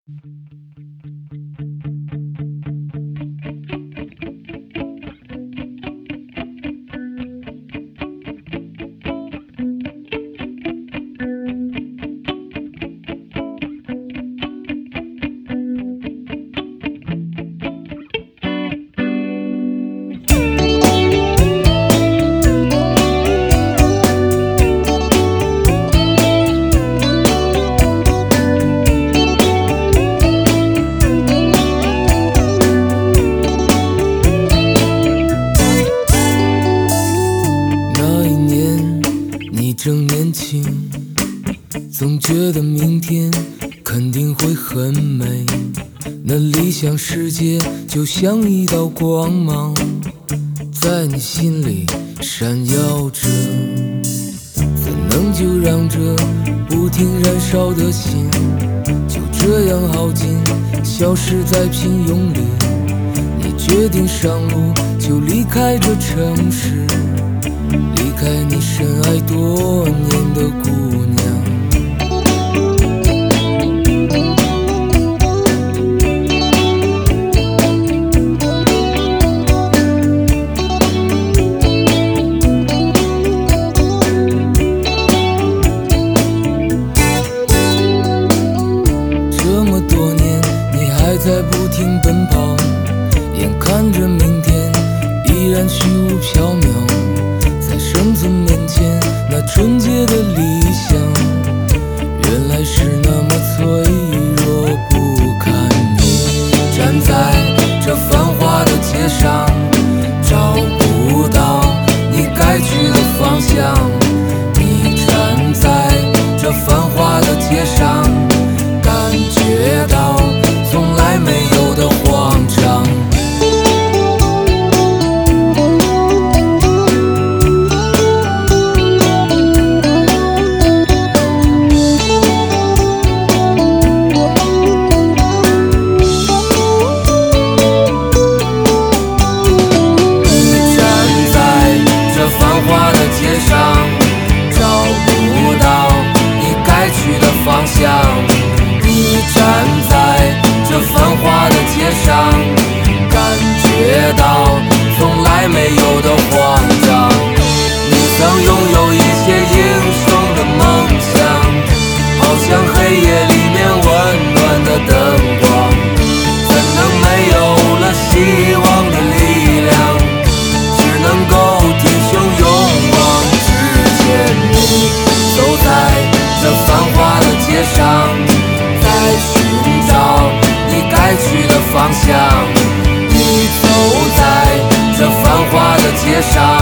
正年轻，总觉得明天肯定会很美，那理想世界就像一道光芒，在你心里闪耀着，怎能就让这不停燃烧的心就这样耗尽，消失在平庸里。你决定上路，就离开这城市，离开你深爱多年的姑娘。这么多年你还在不停奔跑，眼看着明天依然虚无缥缈，生存面前那纯洁的理想，原来是那么脆弱不堪。你站在这繁华的街上，找不到你该去的方向。你站在这繁华的街上，感觉到从来没有的慌张。你站在这繁华的街上，感觉到从来没有的慌张。你曾拥有一些英雄的梦想，好像黑夜里面温暖的灯光，怎能没有了希望的力量，只能够挺胸勇往直前。你走在这繁华的街上，在寻找你该去的方向。你走在这繁华的街上，